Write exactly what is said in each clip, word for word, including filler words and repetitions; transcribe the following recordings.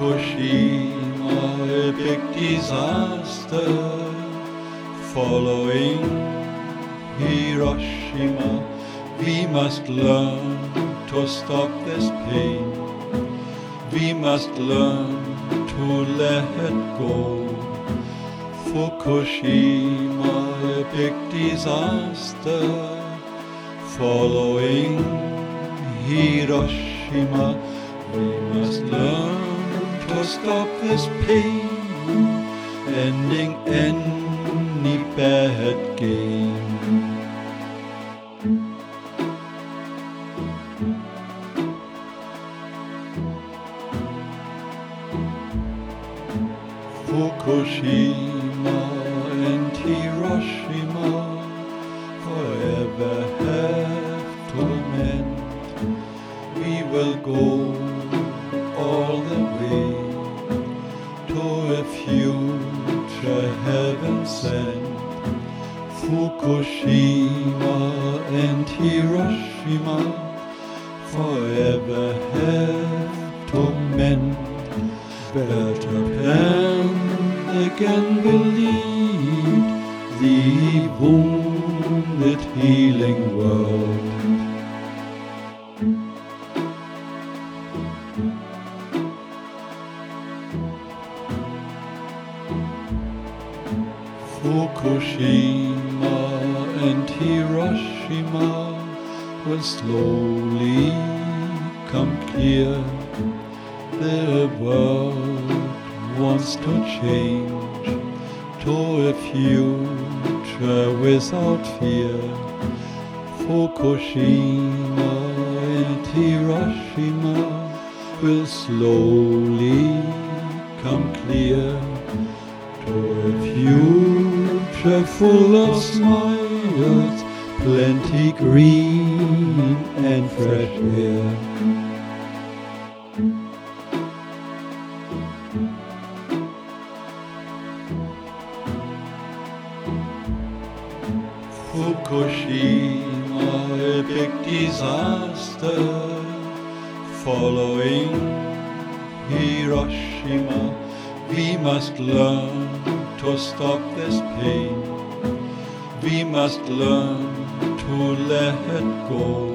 Fukushima, a big disaster following Hiroshima. We must learn to stop this pain. We must learn to let go. Fukushima, a big disaster following Hiroshima. We must learn to stop this pain, ending any bad game. Fukushima and Hiroshima forever have to mend. We will go all the way to a future heaven sent. Fukushima and Hiroshima forever have to mend. Better Japan again will lead the wounded healing world. Fukushima and Hiroshima will slowly come clear. The world wants to change to a future without fear. Fukushima and Hiroshima will slowly come clear to a future full of smiles, plenty green and fresh air. Fukushima, a big disaster following Hiroshima. We must learn to stop this pain. We must learn to let go.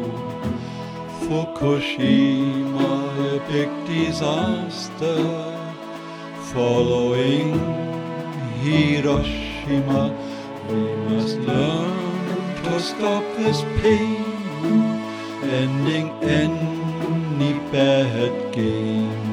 Fukushima, a big disaster following Hiroshima. We must learn to stop this pain, ending any bad game.